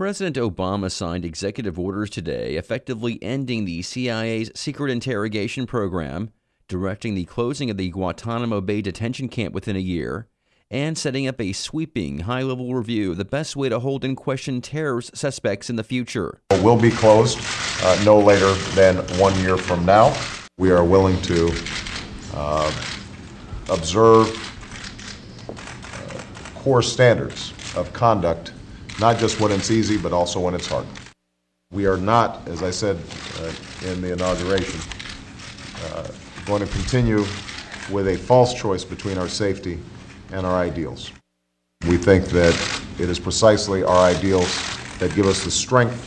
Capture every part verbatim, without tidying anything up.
President Obama signed executive orders today effectively ending the C I A's secret interrogation program, directing the closing of the Guantanamo Bay detention camp within a year, and setting up a sweeping, high-level review of the best way to hold in question terrorist suspects in the future. It will be closed uh, no later than one year from now. We are willing to uh, observe uh, core standards of conduct, not just when it's easy, but also when it's hard. We are not, as I said uh, in the inauguration, uh, going to continue with a false choice between our safety and our ideals. We think that it is precisely our ideals that give us the strength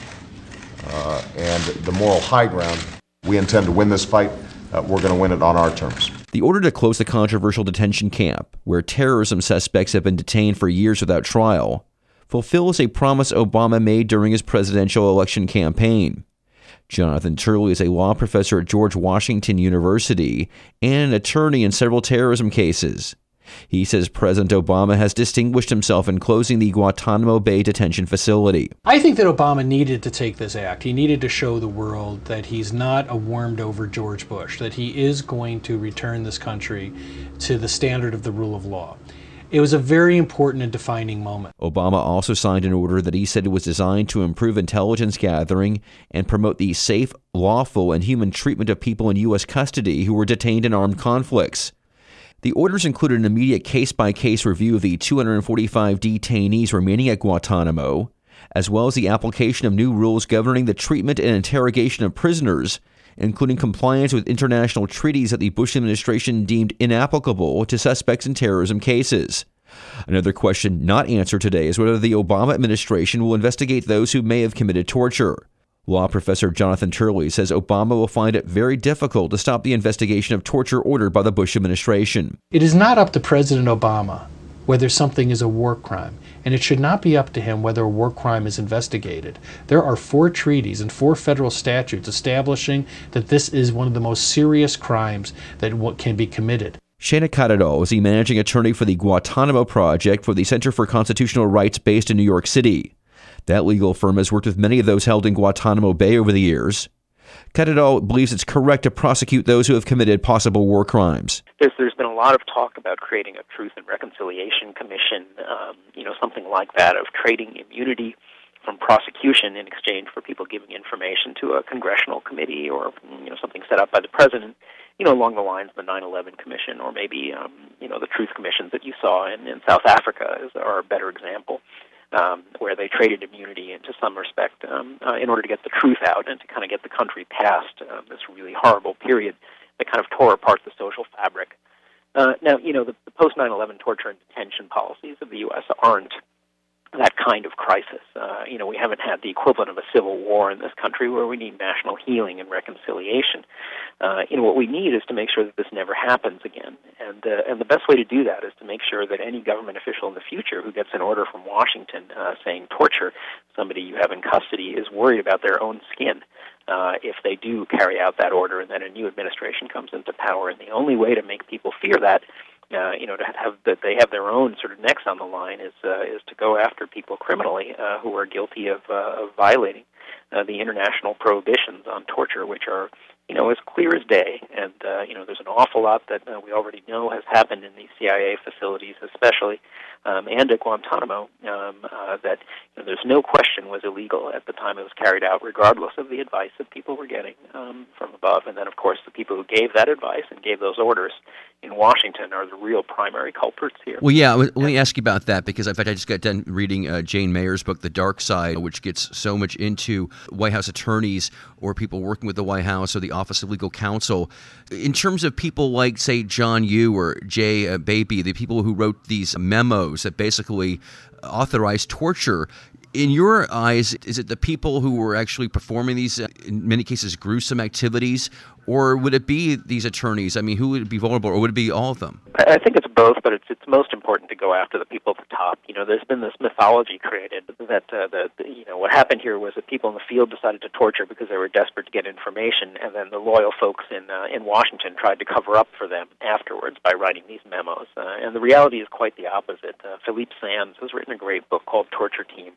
uh, and the moral high ground. We intend to win this fight. Uh, we're going to win it on our terms. The order to close the controversial detention camp, where terrorism suspects have been detained for years without trial, fulfills a promise Obama made during his presidential election campaign. Jonathan Turley is a law professor at George Washington University and an attorney in several terrorism cases. He says President Obama has distinguished himself in closing the Guantanamo Bay detention facility. I think that Obama needed to take this act. He needed to show the world that he's not a warmed-over George Bush, that he is going to return this country to the standard of the rule of law. It was a very important and defining moment. Obama also signed an order that he said was designed to improve intelligence gathering and promote the safe, lawful, and human treatment of people in U S custody who were detained in armed conflicts. The orders included an immediate case-by-case review of the two hundred forty-five detainees remaining at Guantanamo, as well as the application of new rules governing the treatment and interrogation of prisoners, including compliance with international treaties that the Bush administration deemed inapplicable to suspects in terrorism cases. Another question not answered today is whether the Obama administration will investigate those who may have committed torture. Law professor Jonathan Turley says Obama will find it very difficult to stop the investigation of torture ordered by the Bush administration. It is not up to President Obama whether something is a war crime, and it should not be up to him whether a war crime is investigated. There are four treaties and four federal statutes establishing that this is one of the most serious crimes that can be committed. Shana Catadol is the managing attorney for the Guantanamo Project for the Center for Constitutional Rights based in New York City. That legal firm has worked with many of those held in Guantanamo Bay over the years. Catadol believes it's correct to prosecute those who have committed possible war crimes. There's, there's been a lot of talk about creating a Truth and Reconciliation Commission, um, you know, something like that, of trading immunity from prosecution in exchange for people giving information to a congressional committee or, you know, something set up by the president, you know, along the lines of the nine eleven Commission or maybe, um, you know, the Truth Commissions that you saw in, in South Africa is, are a better example. Um, where they traded immunity into some respect um, uh, in order to get the truth out and to kind of get the country past um, this really horrible period that kind of tore apart the social fabric. Uh, now, you know, the, the post nine eleven torture and detention policies of the U S aren't that kind of crisis. Uh, you know, we haven't had the equivalent of a civil war in this country where we need national healing and reconciliation. Uh, you know, what we need is to make sure that this never happens again. And uh, and the best way to do that is to make sure that any government official in the future who gets an order from Washington uh, saying torture somebody you have in custody is worried about their own skin uh, if they do carry out that order and then a new administration comes into power. And the only way to make people fear that Uh, you know, to have that they have their own sort of necks on the line is uh, is to go after people criminally uh, who are guilty of, uh, of violating uh, the international prohibitions on torture, which are, you know, as clear as day. And uh, you know, there's an awful lot that uh, we already know has happened in these C I A facilities, especially um, and at Guantanamo, um, uh, that you know, there's no question was illegal at the time it was carried out, regardless of the advice that people were getting um, from above. And then, of course, the people who gave that advice and gave those orders in Washington are the real primary culprits here. Well, yeah, let me ask you about that, because in fact I just got done reading uh, Jane Mayer's book, The Dark Side, which gets so much into White House attorneys or people working with the White House or the Office of Legal Counsel. In terms of people like, say, John Yoo or Jay uh, Baby, the people who wrote these memos that basically authorized torture, in your eyes, is it the people who were actually performing these, uh, in many cases, gruesome activities, or would it be these attorneys? I mean, who would be vulnerable, or would it be all of them? I think it's both, but it's it's most important to go after the people at the top. You know, there's been this mythology created that uh, the, the you know what happened here was that people in the field decided to torture because they were desperate to get information, and then the loyal folks in uh, in Washington tried to cover up for them afterwards by writing these memos. Uh, and the reality is quite the opposite. Uh, Philippe Sands has written a great book called Torture Team.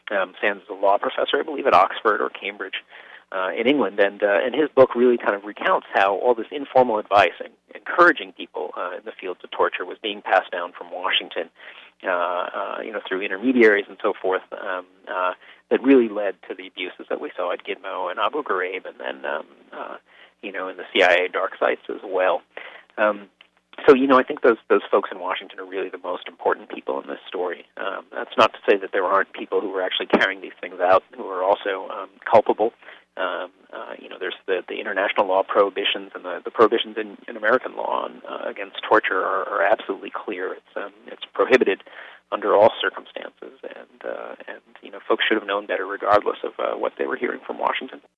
Um, Sands is a law professor, I believe, at Oxford or Cambridge uh, in England, and uh, and his book really kind of recounts how all this informal advice and encouraging people uh, in the fields of torture was being passed down from Washington, uh, uh, you know, through intermediaries and so forth, um, uh, that really led to the abuses that we saw at Gitmo and Abu Ghraib, and then um, uh, you know, in the C I A dark sites as well. Um, So, you know, I think those those folks in Washington are really the most important people in this story. Um, that's not to say that there aren't people who are actually carrying these things out who are also um, culpable. Um, uh, you know, there's the, the international law prohibitions, and the, the prohibitions in, in American law on, uh, against torture are, are absolutely clear. It's um, it's prohibited under all circumstances, and uh, and you know, folks should have known better regardless of uh, what they were hearing from Washington.